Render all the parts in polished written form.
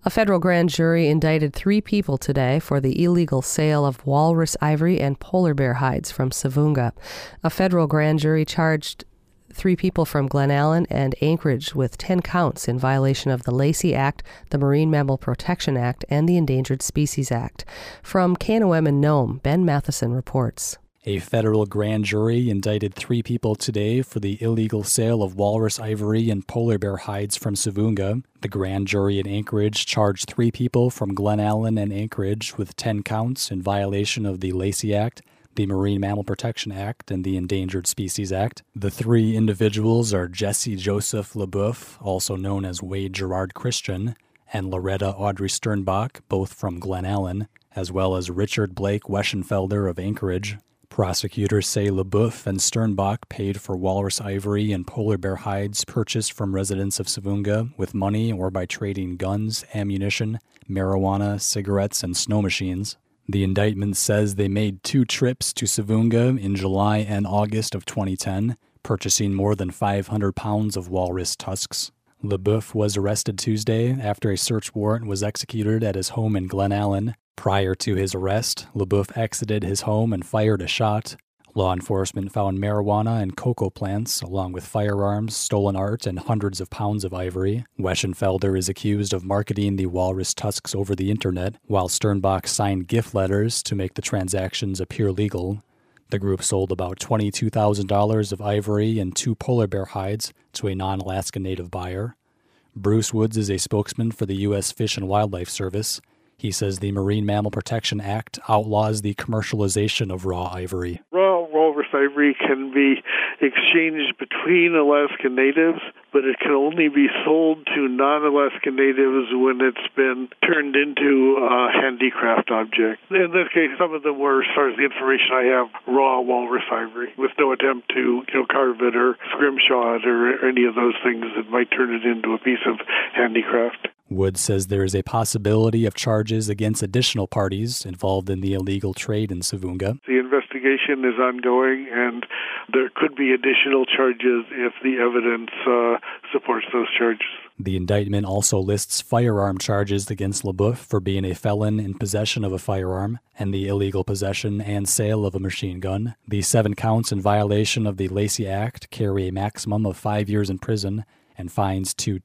A federal grand jury indicted 3 people today for the illegal sale of walrus ivory and polar bear hides from Savunga. A federal grand jury charged 3 people from Glen Allen and Anchorage with 10 counts in violation of the Lacey Act, the Marine Mammal Protection Act, and the Endangered Species Act. From KNOM in Nome, Ben Matheson reports. A federal grand jury indicted 3 people today for the illegal sale of walrus ivory and polar bear hides from Savunga. The grand jury in Anchorage charged 3 people from Glen Allen and Anchorage with 10 counts in violation of the Lacey Act, the Marine Mammal Protection Act, and the Endangered Species Act. The 3 individuals are Jesse Joseph LeBoeuf, also known as Wade Gerard Christian, and Loretta Audrey Sternbach, both from Glen Allen, as well as Richard Blake Weschenfelder of Anchorage. Prosecutors say LeBoeuf and Sternbach paid for walrus ivory and polar bear hides purchased from residents of Savunga with money or by trading guns, ammunition, marijuana, cigarettes, and snow machines. The indictment says they made 2 trips to Savunga in July and August of 2010, purchasing more than 500 pounds of walrus tusks. LeBoeuf was arrested Tuesday after a search warrant was executed at his home in Glen Allen. Prior to his arrest, LeBoeuf exited his home and fired a shot. Law enforcement found marijuana and cocoa plants, along with firearms, stolen art, and hundreds of pounds of ivory. Weschenfelder is accused of marketing the walrus tusks over the internet, while Sternbach signed gift letters to make the transactions appear legal. The group sold about $22,000 of ivory and 2 polar bear hides to a non-Alaska Native buyer. Bruce Woods is a spokesman for the U.S. Fish and Wildlife Service. He says the Marine Mammal Protection Act outlaws the commercialization of raw ivory. Raw walrus ivory can be exchanged between Alaska Natives, but it can only be sold to non-Alaska Natives when it's been turned into a handicraft object. In this case, some of them were, as far as the information I have, raw walrus ivory, with no attempt to carve it or scrimshaw it or any of those things that might turn it into a piece of handicraft. Woods says there is a possibility of charges against additional parties involved in the illegal trade in Savunga. The investigation is ongoing, and there could be additional charges if the evidence supports those charges. The indictment also lists firearm charges against LeBoeuf for being a felon in possession of a firearm and the illegal possession and sale of a machine gun. The 7 counts in violation of the Lacey Act carry a maximum of 5 years in prison and fines to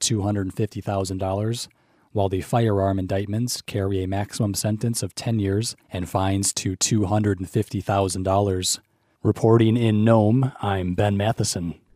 $250,000, while the firearm indictments carry a maximum sentence of 10 years and fines to $250,000. Reporting in Nome, I'm Ben Matheson.